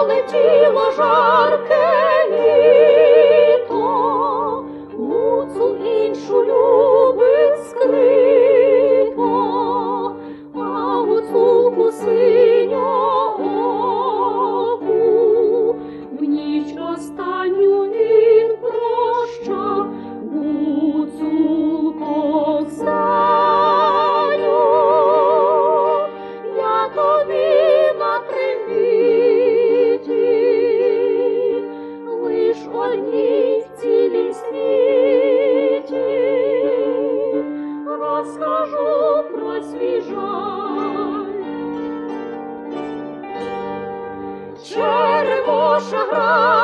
пролетіло жарке літо, у цю іншу любить скрито, а у цю синьооку в ніч останню він прощав гуцулко знаю. Я тобі на приміті лиш одній в цілім світі розкажу про свій жаль. Черемоша грає